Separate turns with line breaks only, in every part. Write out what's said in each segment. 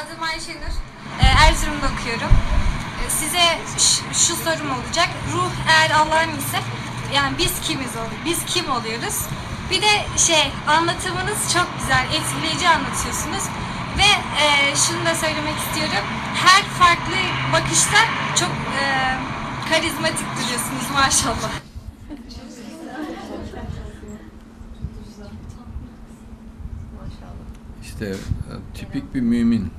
Adım Ayşenur. Erzurum'da okuyorum. Size şu sorum olacak. Ruh eğer Allah'ın ise yani biz kim oluyoruz? Bir de anlatımınız çok güzel, etkileyici anlatıyorsunuz. Ve şunu da söylemek istiyorum. Her farklı bakışta çok karizmatik duruyorsunuz maşallah.
İşte tipik bir mümin.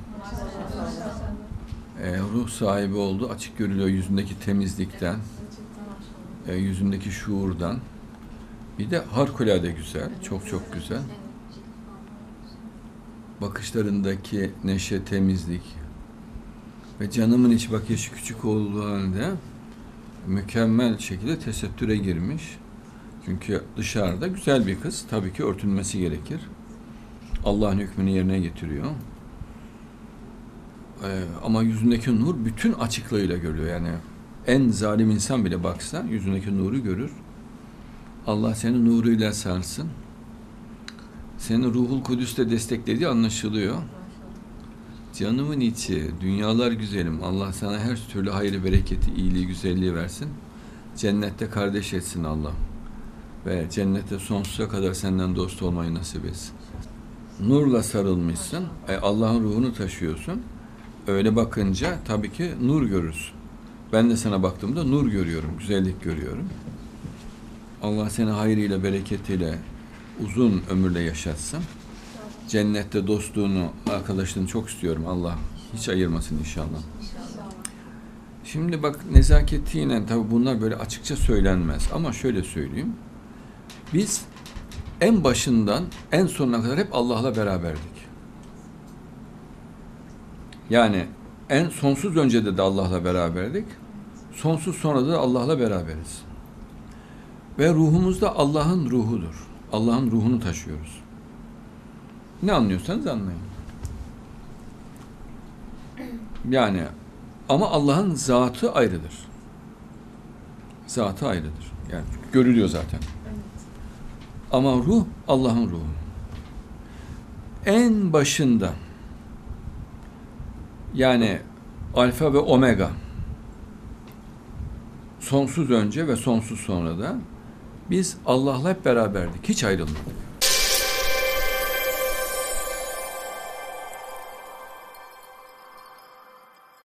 Ruh sahibi oldu. Açık görülüyor yüzündeki temizlikten, yüzündeki şuurdan. Bir de harikulade güzel, çok çok güzel. Bakışlarındaki neşe, temizlik ve canımın içi bak yaşı küçük olduğu halde mükemmel şekilde tesettüre girmiş. Çünkü dışarıda güzel bir kız, tabii ki örtünmesi gerekir. Allah'ın hükmünü yerine getiriyor. Ama yüzündeki nur bütün açıklığıyla görüyor. Yani en zalim insan bile baksa yüzündeki nuru görür. Allah seni nuruyla sarsın. Seni Ruhul Kudüs'le desteklediği anlaşılıyor. Canımın içi, dünyalar güzelim. Allah sana her türlü hayrı, bereketi, iyiliği, güzelliği versin. Cennette kardeş etsin Allah. Ve cennette sonsuza kadar senden dost olmayı nasip etsin. Nurla sarılmışsın. Allah'ın ruhunu taşıyorsun. Öyle bakınca tabii ki nur görürsün. Ben de sana baktığımda nur görüyorum, güzellik görüyorum. Allah seni hayrıyla, bereketiyle, uzun ömürle yaşatsın. Cennette dostluğunu, arkadaşlığını çok istiyorum. Allah hiç ayırmasın inşallah. Şimdi bak nezaketiyle tabii bunlar böyle açıkça söylenmez. Ama şöyle söyleyeyim. Biz en başından en sonuna kadar hep Allah'la beraberdik. Yani en sonsuz önce de Allah'la beraberdik. Sonsuz sonra da Allah'la beraberiz. Ve ruhumuzda Allah'ın ruhudur. Allah'ın ruhunu taşıyoruz. Ne anlıyorsanız anlayın. Yani ama Allah'ın zatı ayrıdır. Zatı ayrıdır. Yani görülüyor zaten. Ama ruh Allah'ın ruhu. En başında yani alfa ve omega sonsuz önce ve sonsuz sonra da biz Allah'la hep beraberdik. Hiç ayrılmadık.